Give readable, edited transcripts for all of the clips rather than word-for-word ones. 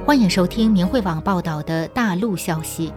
欢迎收听明慧网报道的大陆消息。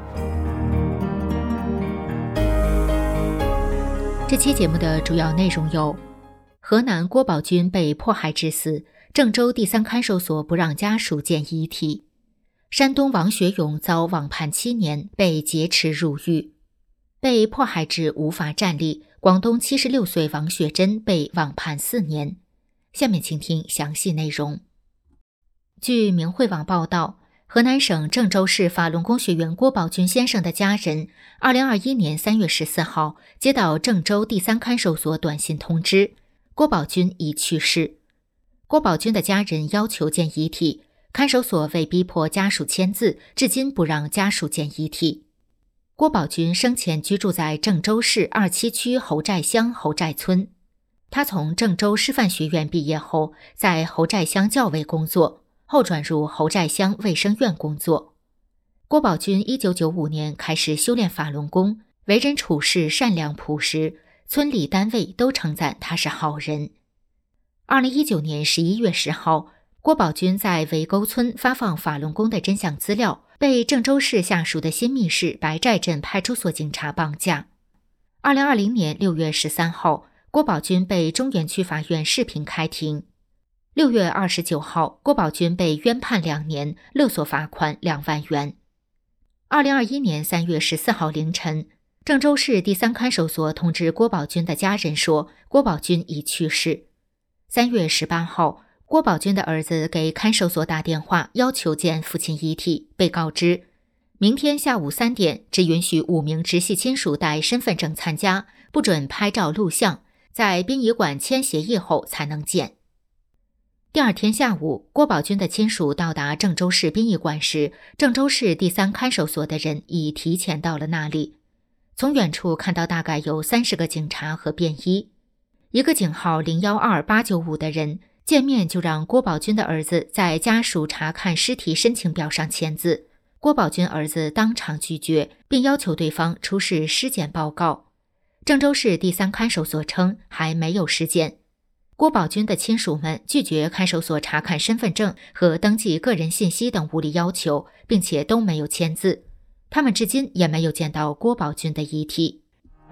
这期节目的主要内容有：河南郭宝军被迫害致死，郑州第三看守所不让家属见遗体；山东王学勇遭网判7年，被劫持入狱；被迫害至无法站立，广东76岁王雪珍被网判4年。下面请听详细内容。据明慧网报道，河南省郑州市法轮功学员郭宝军先生的家人2021年3月14号接到郑州第三看守所短信通知，郭宝军已去世。郭宝军的家人要求见遗体，看守所为逼迫家属签字，至今不让家属见遗体。郭宝军生前居住在郑州市27区侯寨乡侯寨村。他从郑州师范学院毕业后，在侯寨乡教委工作，后转入侯寨乡卫生院工作。郭宝军1995年开始修炼法轮功，为人处事善良朴实，村里单位都称赞他是好人。2019年11月10号，郭宝军在围沟村发放法轮功的真相资料，被郑州市下属的新密市白寨镇派出所警察绑架。2020年6月13号，郭宝军被中原区法院视频开庭。6月29号，郭宝军被冤判2年，勒索罚款2万元。2021年3月14号凌晨，郑州市第三看守所通知郭宝军的家人说，郭宝军已去世。3月18号，郭宝军的儿子给看守所打电话，要求见父亲遗体，被告知明天下午3点只允许5名直系亲属带身份证参加，不准拍照录像，在殡仪馆签协议后才能见。第二天下午，郭宝军的亲属到达郑州市殡仪馆时，郑州市第三看守所的人已提前到了那里。从远处看到大概有30个警察和便衣。一个警号012895的人见面就让郭宝军的儿子在家属查看尸体申请表上签字。郭宝军儿子当场拒绝，并要求对方出示尸检报告。郑州市第三看守所称还没有尸检。郭宝军的亲属们拒绝看守所查看身份证和登记个人信息等无理要求，并且都没有签字。他们至今也没有见到郭宝军的遗体。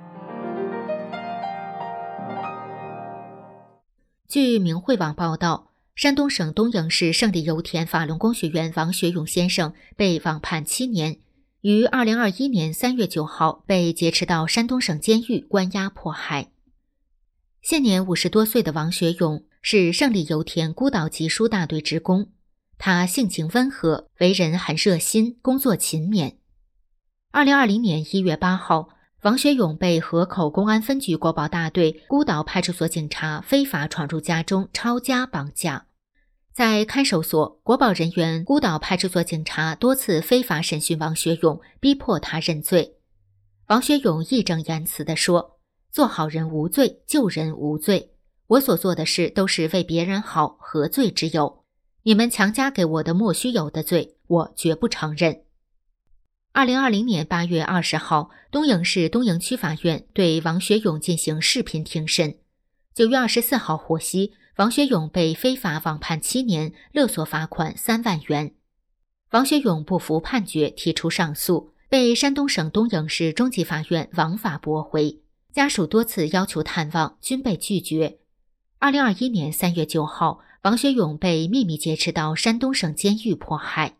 据明慧网报道，山东省东营市胜利油田法轮功学员王学勇先生被网判7年，于2021年3月9号被劫持到山东省监狱关押迫害。现年50多岁的王学勇是胜利油田孤岛集疏大队职工，他性情温和，为人很热心，工作勤勉。2020年1月8号，王学勇被河口公安分局国保大队孤岛派出所警察非法闯入家中抄家绑架。在看守所，国保人员孤岛派出所警察多次非法审讯王学勇，逼迫他认罪。王学勇义正言辞地说，做好人无罪，救人无罪，我所做的事都是为别人好，何罪之有？你们强加给我的莫须有的罪，我绝不承认。2020年8月20号，东营市东营区法院对王学勇进行视频庭审。9月24号获悉，王学勇被非法网判7年，勒索罚款3万元。王学勇不服判决，提出上诉，被山东省东营市中级法院枉法驳回。家属多次要求探望，均被拒绝。2021年3月9号，王学勇被秘密劫持到山东省监狱迫害。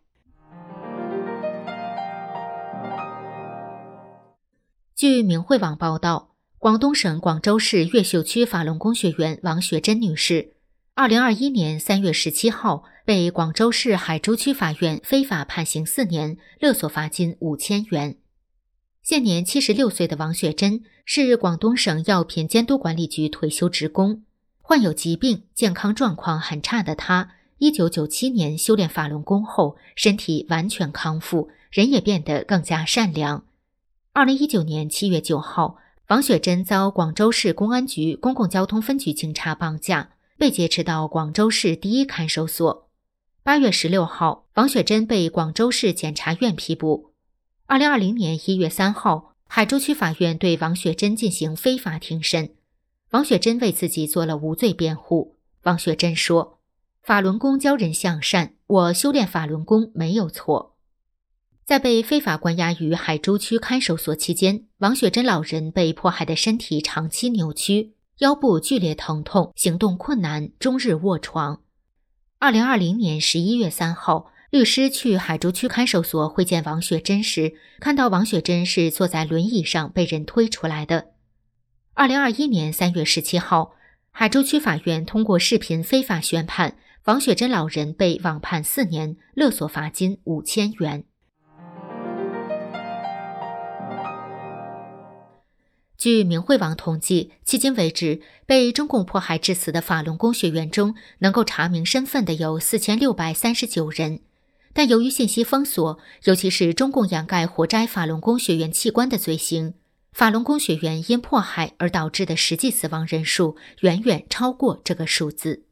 据明慧网报道，广东省广州市越秀区法轮功学员王雪珍女士2021年3月17号被广州市海珠区法院非法判刑4年，勒索罚金5000元。现年76岁的王雪珍是广东省药品监督管理局退休职工，患有疾病，健康状况很差的她1997年修炼法轮功后，身体完全康复，人也变得更加善良。2019年7月9号，王雪珍遭广州市公安局公共交通分局警察绑架，被劫持到广州市第一看守所。8月16号，王雪珍被广州市检察院批捕。2020年1月3号，海珠区法院对王雪珍进行非法庭审。王雪珍为自己做了无罪辩护。王雪珍说，法轮功教人向善， 我修炼法轮功没有错。在被非法关押于海珠区看守所期间，王雪珍老人被迫害的身体长期扭曲，腰部剧烈疼痛，行动困难，终日卧床。2020年11月3号，律师去海珠区看守所会见王雪珍时，看到王雪珍是坐在轮椅上被人推出来的。2021年3月17号，海珠区法院通过视频非法宣判，王雪珍老人被网判4年，勒索罚金5000元。据明慧网统计，迄今为止，被中共迫害致死的法轮功学员中，能够查明身份的有4639人。但由于信息封锁，尤其是中共掩盖活摘法轮功学员器官的罪行，法轮功学员因迫害而导致的实际死亡人数远远超过这个数字。